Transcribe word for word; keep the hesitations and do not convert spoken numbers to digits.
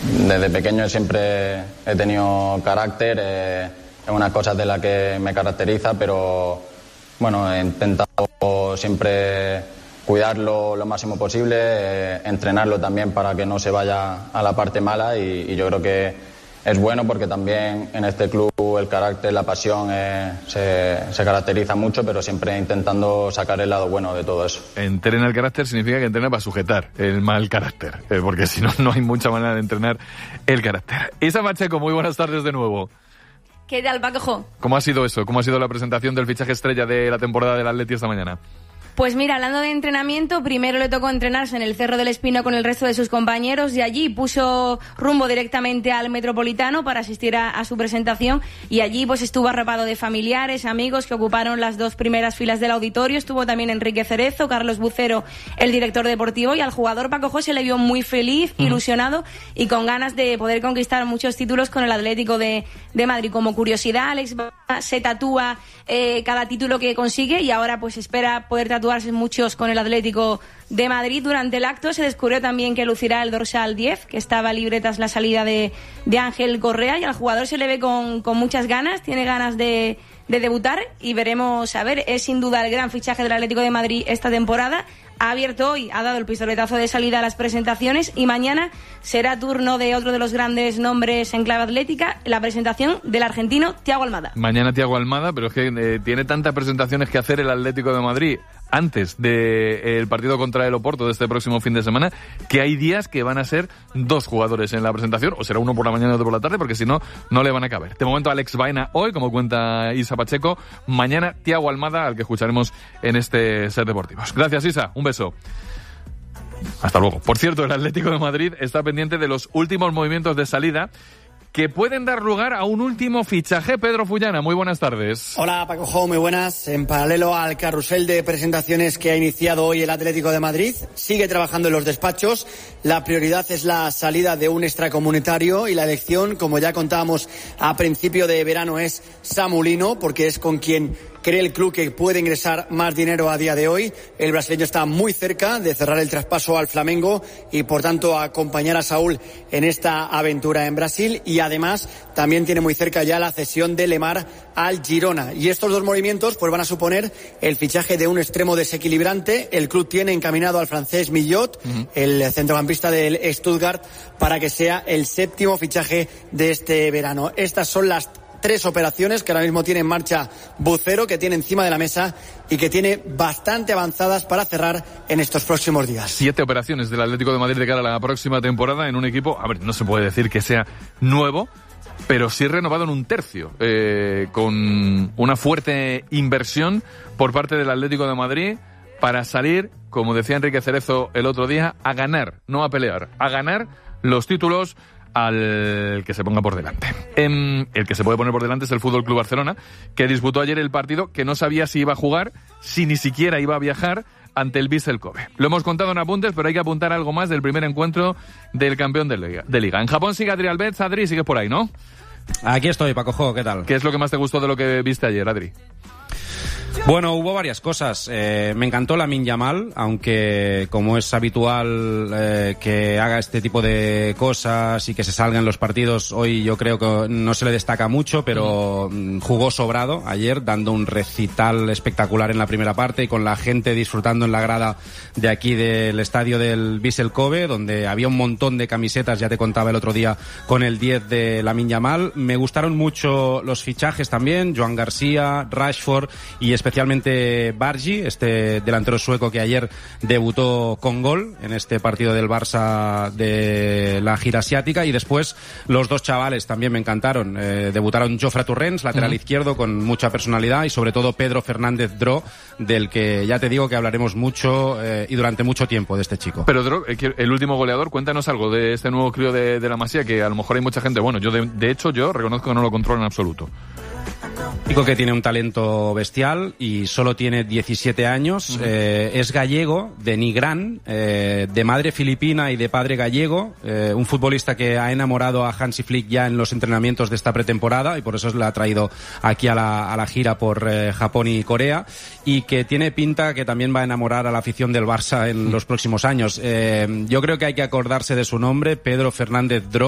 desde pequeño siempre he tenido carácter, eh, es una cosa de la que me caracteriza, pero bueno, he intentado siempre cuidarlo lo máximo posible, eh, entrenarlo también para que no se vaya a la parte mala y, y yo creo que es bueno porque también en este club el carácter, la pasión eh, se, se caracteriza mucho, pero siempre intentando sacar el lado bueno de todo eso. Entrena el carácter significa que entrena para sujetar el mal carácter, eh, porque si no, no hay mucha manera de entrenar el carácter. Isa Pacheco, muy buenas tardes de nuevo. ¿Qué tal, Paco? ¿Cómo ha sido eso? ¿Cómo ha sido la presentación del fichaje estrella de la temporada del Atleti esta mañana? Pues mira, hablando de entrenamiento, primero le tocó entrenarse en el Cerro del Espino con el resto de sus compañeros y allí puso rumbo directamente al Metropolitano para asistir a, a su presentación y allí pues estuvo arropado de familiares, amigos que ocuparon las dos primeras filas del auditorio. Estuvo también Enrique Cerezo, Carlos Bucero, el director deportivo, y al jugador Paco José le vio muy feliz, uh-huh. ilusionado y con ganas de poder conquistar muchos títulos con el Atlético de, de Madrid. Como curiosidad, Alex se tatúa eh, cada título que consigue y ahora pues espera poder tatuar muchos con el Atlético de Madrid. Durante el acto se descubrió también que lucirá el dorsal diez, que estaba libre tras la salida de, de Ángel Correa, y al jugador se le ve con, con muchas ganas, tiene ganas de, de debutar y veremos, a ver, es sin duda el gran fichaje del Atlético de Madrid esta temporada. Ha abierto hoy, ha dado el pistoletazo de salida a las presentaciones y mañana será turno de otro de los grandes nombres en clave atlética, la presentación del argentino Thiago Almada. Mañana Thiago Almada, pero es que eh, tiene tantas presentaciones que hacer el Atlético de Madrid antes del de, partido contra el Oporto de este próximo fin de semana, que hay días que van a ser dos jugadores en la presentación, o será uno por la mañana y otro por la tarde, porque si no, no le van a caber. De momento Alex Baena hoy, como cuenta Isa Pacheco, mañana Thiago Almada, al que escucharemos en este Ser Deportivos. Gracias, Isa, un beso. Hasta luego. Por cierto, el Atlético de Madrid está pendiente de los últimos movimientos de salida que pueden dar lugar a un último fichaje. Pedro Fullana, muy buenas tardes. Hola, Paco Jo, muy buenas. En paralelo al carrusel de presentaciones que ha iniciado hoy el Atlético de Madrid, sigue trabajando en los despachos. La prioridad es la salida de un extracomunitario y la elección, como ya contábamos a principio de verano, es Samu Lino, porque es con quien cree el club que puede ingresar más dinero a día de hoy. El brasileño está muy cerca de cerrar el traspaso al Flamengo y, por tanto, acompañar a Saúl en esta aventura en Brasil. Y además también tiene muy cerca ya la cesión de Lemar al Girona. Y estos dos movimientos pues van a suponer el fichaje de un extremo desequilibrante. El club tiene encaminado al francés Millot, uh-huh. el centrocampista del Stuttgart, para que sea el séptimo fichaje de este verano. Estas son las tres operaciones que ahora mismo tiene en marcha Bucero, que tiene encima de la mesa y que tiene bastante avanzadas para cerrar en estos próximos días. Siete operaciones del Atlético de Madrid de cara a la próxima temporada en un equipo, a ver, no se puede decir que sea nuevo, pero sí renovado en un tercio, eh, con una fuerte inversión por parte del Atlético de Madrid para salir, como decía Enrique Cerezo el otro día, a ganar, no a pelear, a ganar los títulos al que se ponga por delante. En el que se puede poner por delante es el Fútbol Club Barcelona, que disputó ayer el partido que no sabía si iba a jugar, si ni siquiera iba a viajar, ante el Vissel Kobe. Lo hemos contado en apuntes, pero hay que apuntar algo más del primer encuentro del campeón de liga. De liga. En Japón sigue Adri Albez. Adri, sigues por ahí, ¿no? Aquí estoy, Paco Jo, ¿qué tal? ¿Qué es lo que más te gustó de lo que viste ayer, Adri? Bueno, hubo varias cosas. Eh, me encantó Lamine Yamal, aunque como es habitual eh, que haga este tipo de cosas y que se salga en los partidos, hoy yo creo que no se le destaca mucho, pero mm. jugó sobrado ayer, dando un recital espectacular en la primera parte y con la gente disfrutando en la grada de aquí del estadio del Vissel Kobe, donde había un montón de camisetas, ya te contaba el otro día, con el diez de Lamine Yamal. Me gustaron mucho los fichajes también, Joan García, Rashford y especialmente Bargi, este delantero sueco que ayer debutó con gol en este partido del Barça de la gira asiática. Y después los dos chavales también me encantaron. Eh, debutaron Jofre Torrents, lateral uh-huh. izquierdo, con mucha personalidad, y sobre todo Pedro Fernández Dro, del que ya te digo que hablaremos mucho eh, y durante mucho tiempo de este chico. Pero Dro, el último goleador, cuéntanos algo de este nuevo crío de, de la Masía, que a lo mejor hay mucha gente, bueno, yo de, de hecho yo reconozco que no lo controlo en absoluto. Chico que tiene un talento bestial y solo tiene diecisiete años, uh-huh. eh, es gallego, de Nigrán, eh, de madre filipina y de padre gallego, eh, un futbolista que ha enamorado a Hansi Flick ya en los entrenamientos de esta pretemporada y por eso la ha traído aquí a la, a la gira por eh, Japón y Corea, y que tiene pinta que también va a enamorar a la afición del Barça en uh-huh. los próximos años. Eh, yo creo que hay que acordarse de su nombre, Pedro Fernández Dro.